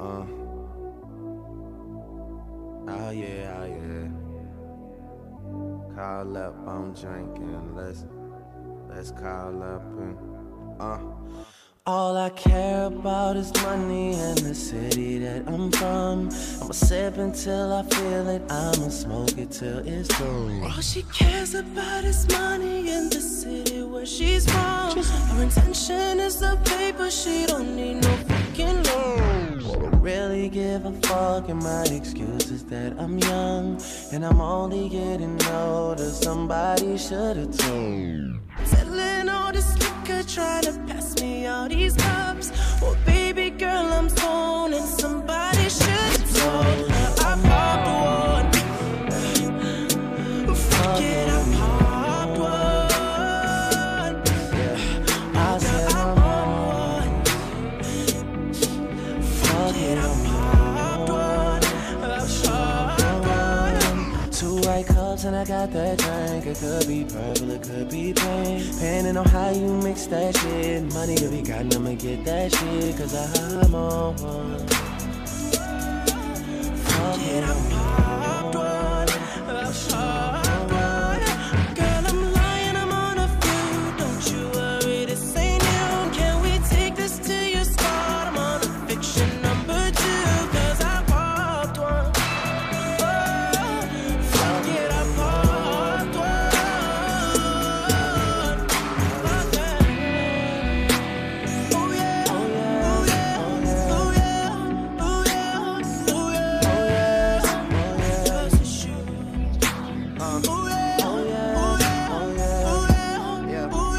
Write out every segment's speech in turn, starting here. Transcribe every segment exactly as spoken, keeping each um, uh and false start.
Uh. Oh yeah, oh yeah. Call up, I'm drinking. Let's let's call up and uh. All I care about is money and the city that I'm from. I'ma sip until I feel it, I'ma smoke it till it's through. All she cares about is money and the city where she's from. Her intention is the paper, she don't need no fucking loan. Don't really give a fuck, and my excuse is that I'm young and I'm only getting older. Somebody should've told. Selling all this liquor, trying to pass me all these cups. Well, baby girl, I'm stoned, and somebody should've told her I popped one. Fuck it, I popped one. I said I popped one. Fuck it, I popped one. I popped one. Two white cups and I got that drink. It could be purple, it could be pink. Depending on how you mix that shit. Money to be gotten, I'ma get that shit. Cause I'm on one. Fuck it, I'm Popped one. I popped one. Girl, I'm lying, I'm on a few. Don't you worry, this ain't new. Can we take this to your spot? I'm on a fiction number two. Cause I popped one. Oh, fuck it, I popped one. Fuck that. Oh yeah, oh yeah, oh yeah, oh yeah, oh yeah, oh yeah. Just a shoe. Oh yeah, oh yeah, oh yeah, oh yeah, oh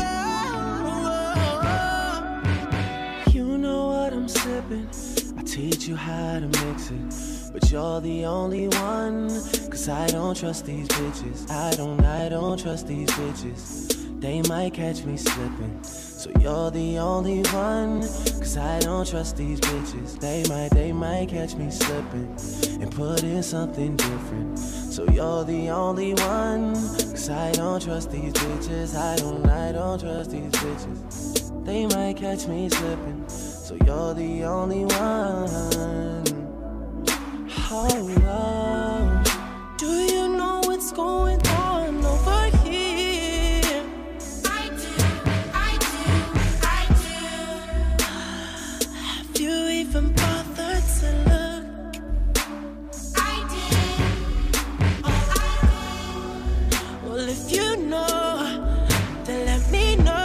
yeah. You know what I'm sipping. I teach you how to mix it, but you're the only one. Cause I don't trust these bitches. I don't, I don't trust these bitches. They might catch me slipping. So you're the only one. Cause I don't trust these bitches. They might, they might catch me slipping and put in something different. So you're the only one. Cause I don't trust these bitches. I don't, I don't trust these bitches. They might catch me slipping. So you're the only one. Oh, oh. Do you know what's going on over here? I do, I do, I do. Have you even bothered to look? I did, oh I did. Well, if you know, then let me know.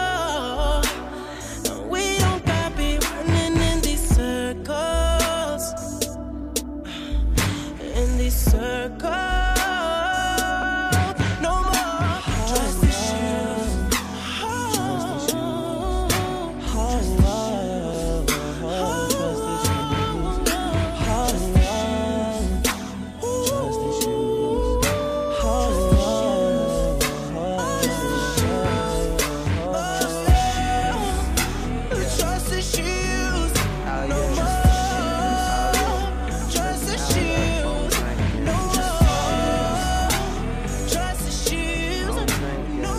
We don't gotta be running in these circles. In these circles. No more trust issues. Trust issues. No more trust issues. No more trust issues. No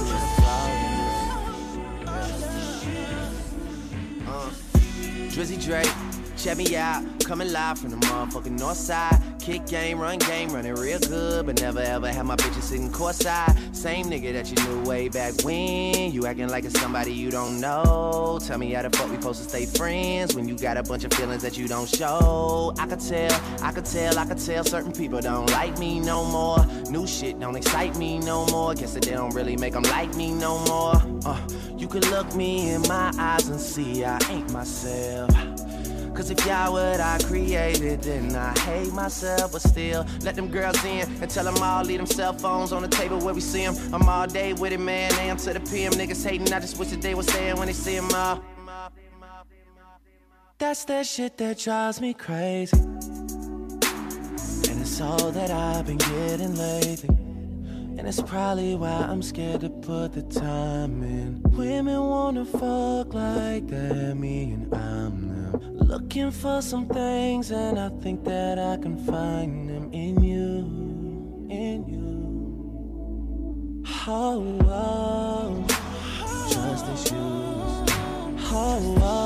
more. Drizzy Drake, check me out, coming live from the motherfucking north side. Kick game, run game, running real good, but never ever had my bitches sitting courtside. Same nigga that you knew way back when. You acting like it's somebody you don't know. Tell me how the fuck we supposed to stay friends when you got a bunch of feelings that you don't show. I could tell, I could tell, I could tell certain people don't like me no more. New shit don't excite me no more. Guess that they don't really make them like me no more. Uh, you could look me in my eyes and see I ain't myself. Cause if y'all what I created, then I hate myself. But still, let them girls in and tell them all, leave them cell phones on the table where we see them. I'm all day with it, man, A M to the P M. Niggas hating, I just wish that they was saying when they see them all. That's that shit that drives me crazy. And it's all that I've been getting lately. And it's probably why I'm scared to put the time in. Women wanna fuck like that, me and I'm them. Looking for some things and I think that I can find them in you, in you. Oh, oh, trust issues. Oh, oh.